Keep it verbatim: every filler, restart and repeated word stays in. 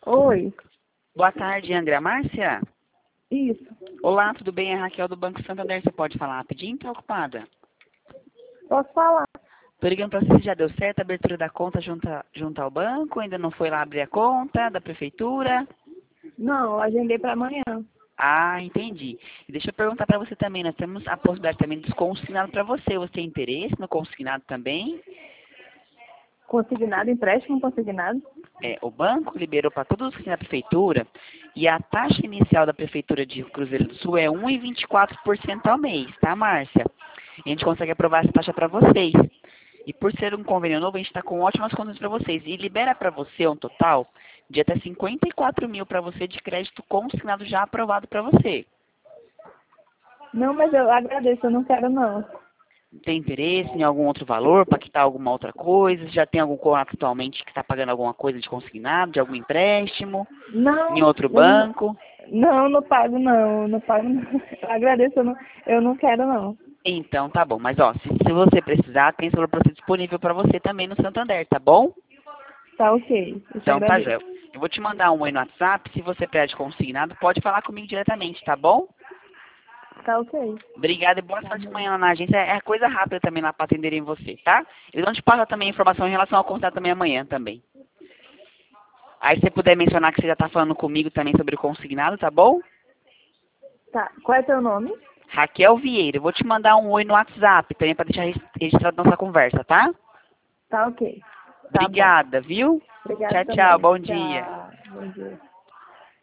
Oi, Boa tarde, Andréa Márcia. isso. Olá, tudo bem? É a Raquel do Banco Santander. Você pode falar rapidinho? Tá ocupada? Posso falar? Tô ligando pra você se já deu certo a abertura da conta junto, a- junto ao banco, ainda não foi lá abrir a conta da prefeitura? Não, eu agendei para amanhã. Ah, entendi. E deixa eu perguntar pra você também, nós temos a possibilidade também dos consignados pra você. Você tem interesse no consignado também? Consignado, empréstimo consignado? É, o banco liberou para todos os na prefeitura e a taxa inicial da prefeitura de Cruzeiro do Sul é um vírgula vinte e quatro por cento ao mês, tá, Márcia? E a gente consegue aprovar essa taxa para vocês. E por ser um convênio novo, a gente está com ótimas condições para vocês. E libera para você um total de até cinquenta e quatro mil para você de crédito consignado já aprovado para você. Não, mas eu agradeço, eu não quero não. Tem interesse em algum outro valor para quitar alguma outra coisa? Já tem algum contato atualmente que está pagando alguma coisa de consignado, de algum empréstimo, em Não, outro eu não, banco? não, não pago não, não pago não. Eu agradeço, eu não, eu não quero não. Então tá bom, mas ó, se, se você precisar, tem celular para você disponível para você também no Santander, tá bom? Tá ok, eu te Então tá, agradeço. Joel. Eu vou te mandar um oi no WhatsApp, se você pede consignado, pode falar comigo diretamente, tá bom? Tá ok. Obrigada e boa Tá sorte bom. amanhã lá na agência. É coisa rápida também lá para atenderem você, tá? Eles vão te passar também informação em relação ao contrato também amanhã também. Aí se você puder mencionar que você já tá falando comigo também sobre o consignado, tá bom? Tá, qual é teu nome? Raquel Vieira, eu vou te mandar um oi no WhatsApp também para deixar registrado nossa conversa, tá? Tá ok. Tá bom. Obrigada, viu? Obrigada Tchau, tchau, também. bom dia. Tchau. Bom dia.